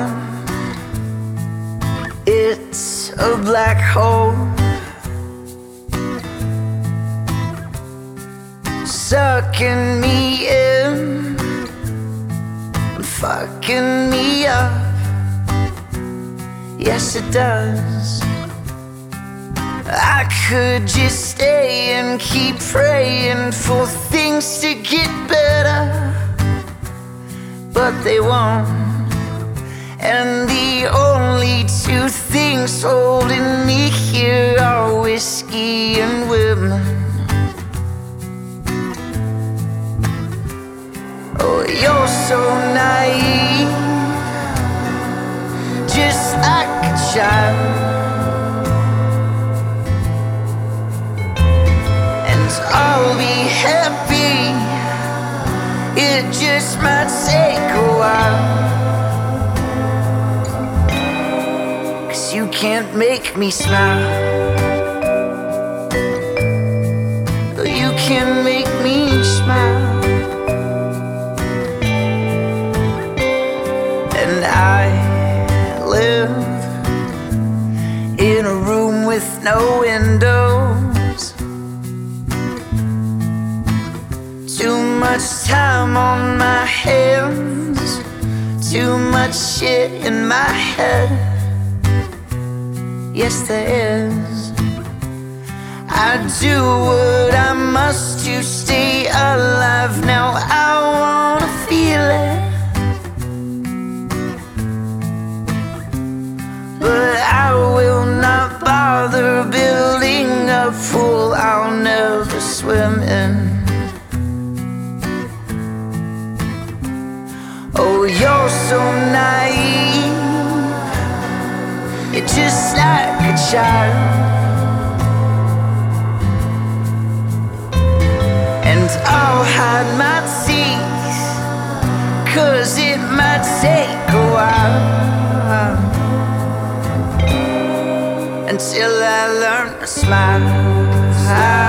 It's a black hole, sucking me in, fucking me up. Yes, it does. I could just stay and keep praying for things to get better, but they won't. And the only two things holding me here are whiskey and women. Oh, you're so naive, just like a child. And I'll be happy, it just might take a while. You can't make me smile, but you can make me smile. And I live in a room with no windows, too much time on my hands, too much shit in my head. Yes, there is. I do what I must to stay alive. Now I wanna feel it, but I will not bother building a pool I'll never swim in. Oh, you're so naive, you're just like a child. And I'll hide my teeth, 'cause it might take a while until I learn to smile.